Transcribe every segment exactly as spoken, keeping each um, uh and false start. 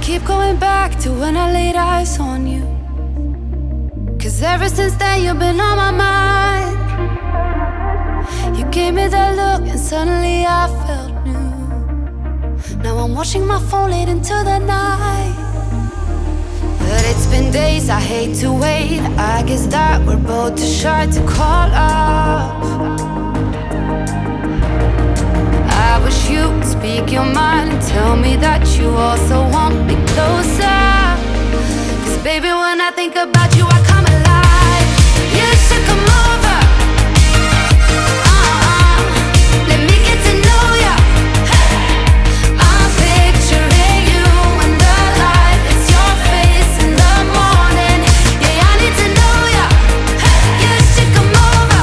keep going back to when I laid eyes on you, 'cause ever since then you've been on my mind. You gave me that look and suddenly I felt new. Now I'm watching my phone late into the night. But it's been days, I hate to wait. I guess that we're both too shy to call up. I wish you could speak your mind and tell me that you also want me closer. 'Cause baby, when I think about you, I come alive. You should come over. Uh-uh. Let me get to know ya. I'm picturing you in the light. It's your face in the morning. Yeah, I need to know ya. You should come over.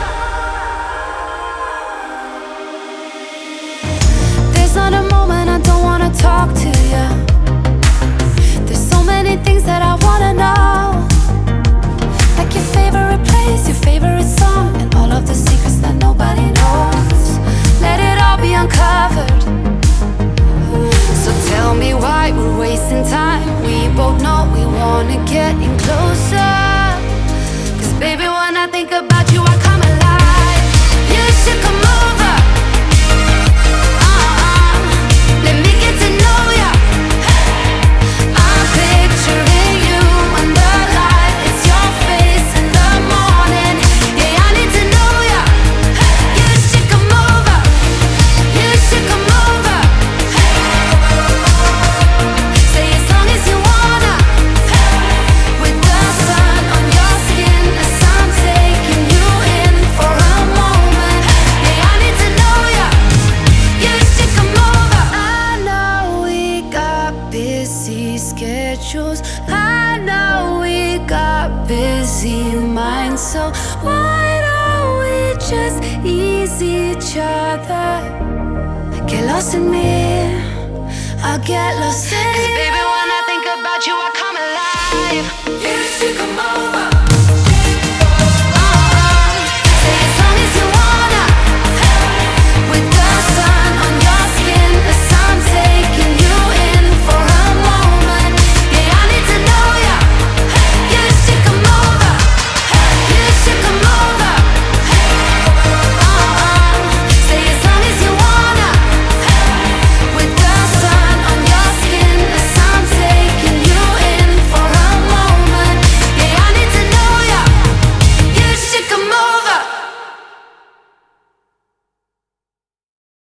There's not a moment I don't wanna talk to ya. There's so many things that I wanna know, like your favorite place, your favorite song, and all of the secrets that nobody knows. Let it all be uncovered. So tell me why we're wasting time. We both know we wanna get in closer. 'Cause baby, when I think about you, I come alive. You should come over. Uh-uh. Let me get to know ya. I'm picturing you in the light. It's your face in the morning. Yeah, I need to know ya. You should come over. You should come over. Say as long as you wanna. With the sun on your skin as I'm taking you in for a moment. Yeah, I need to know ya. You should come over. I know we got busy schedules. I know we got busy minds. So why don't we just ease each other? Get lost in me, I'll get lost in you. 'Cause baby, when I think about you, I come alive. You should come over.